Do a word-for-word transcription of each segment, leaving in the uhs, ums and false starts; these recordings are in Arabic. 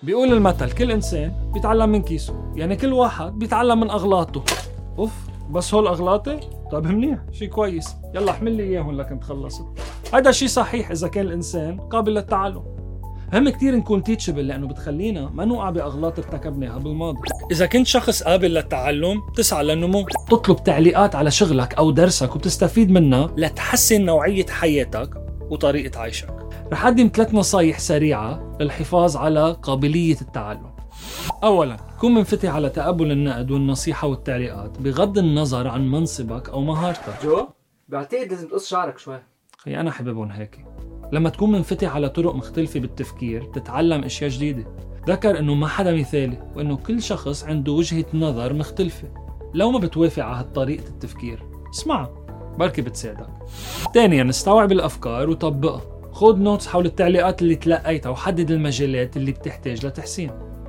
بيقول المثل كل إنسان بيتعلم من كيسه، يعني كل واحد بيتعلم من أغلاطه. أوف، بس هول أغلاطي؟ طيب منيح، شي كويس، يلا احمل لي إياهم لكن تخلصت. هذا شي صحيح إذا كان الإنسان قابل للتعلم. هم كتير نكون تيتشبل لأنه بتخلينا ما نوقع بأغلاط ارتكبناها بالماضي. إذا كنت شخص قابل للتعلم تسعى للنمو، تطلب تعليقات على شغلك أو درسك وتستفيد منها لتحسن نوعية حياتك وطريقة عيشك. رح أقدم ثلاث نصايح سريعة للحفاظ على قابلية التعلم. أولاً، كن منفتح على تقبل النقد والنصيحة والتعليقات بغض النظر عن منصبك أو مهارتك. جو، بعتقد لازم تقص شعرك شوي. خي أنا حبيبهم هيك. لما تكون منفتح على طرق مختلفة بالتفكير تتعلم أشياء جديدة. ذكر إنه ما حدا مثالي وإنه كل شخص عنده وجهة نظر مختلفة. لو ما بتوافق على هالطريقة التفكير اسمعها، بركي بتساعدك. ثانياً، استوعب الأفكار وطبقها. خذ نوتس حول التعليقات اللي تلقيتها وحدد المجالات اللي بتحتاج لتحسين.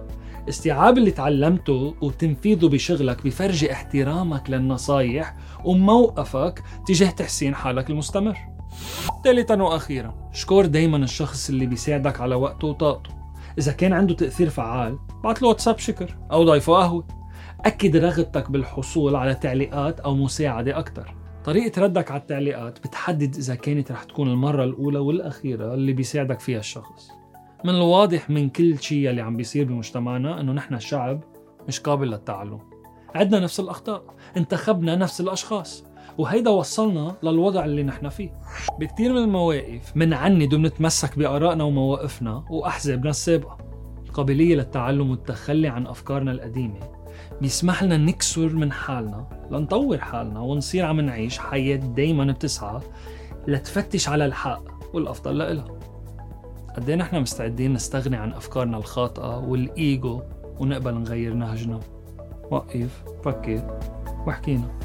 استيعاب اللي تعلمته وتنفيذه بشغلك بفرجي احترامك للنصايح وموقفك تجاه تحسين حالك المستمر. ثالثاً وأخيراً، شكر دايماً الشخص اللي بيساعدك على وقته وطاقته. إذا كان عنده تأثير فعال بعت له واتساب شكر أو ضيفه قهوة. أكد رغبتك بالحصول على تعليقات أو مساعدة أكتر. طريقة ردك على التعليقات بتحدد إذا كانت رح تكون المرة الأولى والأخيرة اللي بيساعدك فيها الشخص. من الواضح من كل شيء اللي عم بيصير بمجتمعنا أنه نحن الشعب مش قابل للتعلم. عدنا نفس الأخطاء، انتخبنا نفس الأشخاص، وهيدا وصلنا للوضع اللي نحن فيه. بكتير من المواقف منعند ومنتمسك بآرائنا ومواقفنا وأحزابنا السابقة. القابلية للتعلم والتخلي عن أفكارنا القديمة بيسمح لنا نكسر من حالنا لنطور حالنا ونصير عم نعيش حياة دايما بتسعى لتفتش على الحق والأفضل لإلها. قديه نحن مستعدين نستغني عن أفكارنا الخاطئة والإيجو ونقبل نغير نهجنا؟ وقف، فكر، واحكينا.